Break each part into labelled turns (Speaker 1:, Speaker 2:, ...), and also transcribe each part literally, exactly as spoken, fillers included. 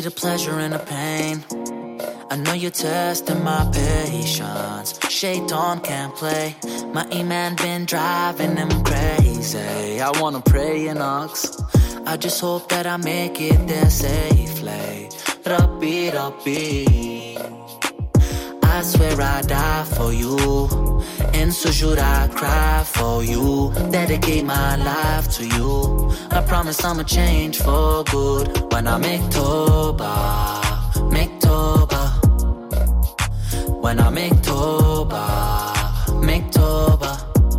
Speaker 1: the pleasure and the pain. I know you're testing my patience. Shaitan can't play. My iman been driving them crazy. I wanna pray and ask. I just hope that I make it there safely. Rabbi, Rabbi, I swear I die for you. In sujood I cry for you. Dedicate my life to you. I promise I'ma change for good. When I make Tawbah, make Tawbah. When I make Tawbah, make Tawbah.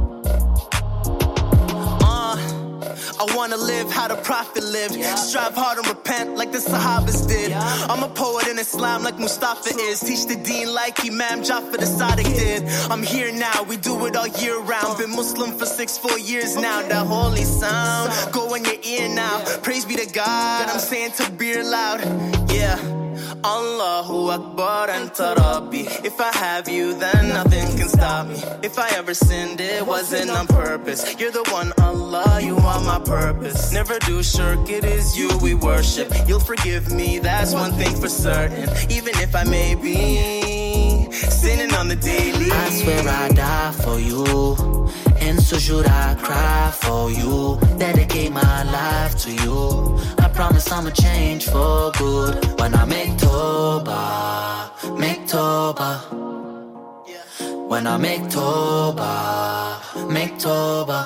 Speaker 2: I wanna live how the Prophet lived. Yeah. Strive hard and repent like the Sahabas did. Yeah. I'm a poet in Islam like Mustafa is. Teach the deen like Imam Jafar the Sadiq did. I'm here now, we do it all year round. Been Muslim for six, four years now. That holy sound, go in your ear now. Praise be to God, I'm saying Takbir loud. Yeah. Allahu Akbar and Rabbi. If I have you, then nothing can stop me. If I ever sinned, it wasn't on purpose. You're the one, Allah, you are my purpose. Never do shirk, it is you we worship. You'll forgive me, that's one thing for certain. Even if I may be sinning on the daily.
Speaker 1: I swear I die for you. In sujood I cry for you. Dedicate my life to you. I promise I'ma change for good. When I make Tawbah, make Tawbah. When I make Tawbah, make Tawbah.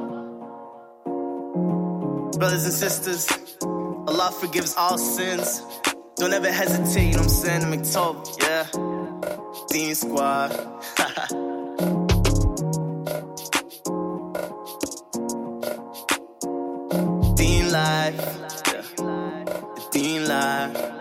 Speaker 2: Brothers and sisters, Allah forgives all sins. Don't ever hesitate, you know what I'm saying, to make Tawbah, yeah. Deen Squad. Deen Life, yeah. Deen Life.